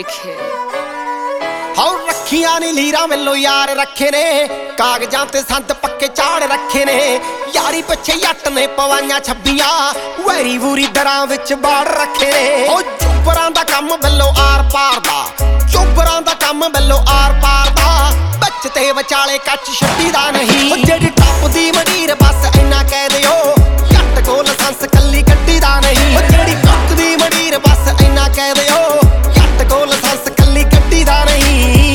लिखे। How रखियां knee lira मिलो यार रखे ने, कागजां ते संत पक्के चाड़ रखे ने। यारी पिछे जट ने पवाइयां छब्बियां, वैरी वूरी दरां विच बाड़ रखे ने। ओ चुबरां दा कम बिल्लो आर पार दा, चुबरां दा कम बिल्लो आर पार दा। बच ते विचाले कच छड्डी दा नहीं, ओ जेड़ी टप दी मंडीर बस इन्ना कह दिओ, जट कोल लाइसेंस कल्ली गड्डी दा नहीं। ओ जेड़ी टप दी मंडीर बस इन्ना कह दिओ, जट कोल लाइसेंस कल्ली गड्डी दा नहीं।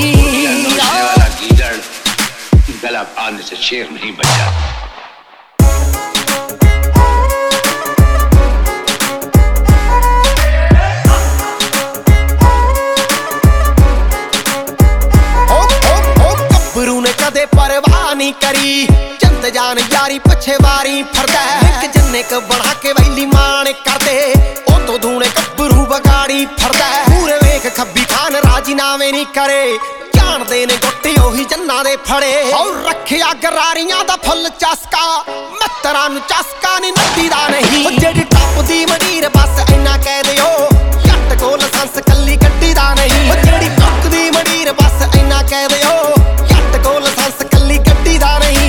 गला फाड़ने से शेर नहीं बचा। गब्बरू ने कदे परवाह नहीं करी, चंद जान यारी पिछे वारी फरदा। एक जन्ने क बना के वैली माण करदे, ओ तो धूने गब्बरू बगाड़ी फरदा। पूरे वेख खब्बी खान राजी नावे नहीं करे, जानदे ने गोटे ओही जन्ना दे फड़े। और रखिया गरारियां दा फुल चस्का, मित्तरां नूं चस्का नी नड्डी दा नहीं। ओ जेड़ी टप दी मंडीर बस इन्ना कह दिओ, जट कोल लाइसेंस कल्ली गड्डी दा नहीं। ओ जेड़ी टप दी मंडीर बस इन्ना कह दिओ, जट कोल लाइसेंस कल्ली गड्डी दा नहीं।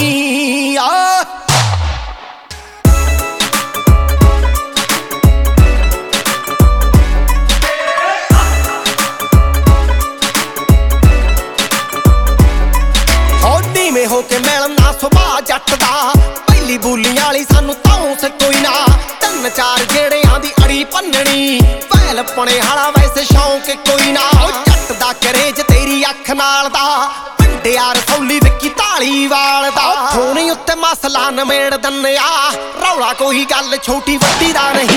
में होके मिलन ना सुभा जट दा, पहली बूली वाली सानू ताऊं से कोई ना। तीन चार जेड़ियां दी अड़ी भन्ननी, पहल पने हाला वैसे शौक कोई ना। जट दा करेज तेरी अख नाल दा, पिंडिया रसौली विकी धालीवाल दा। थोनी उत्ते मसला नमेड़ दन्नेआ, रौला कोई गल छोटी वड्डी दा नहीं।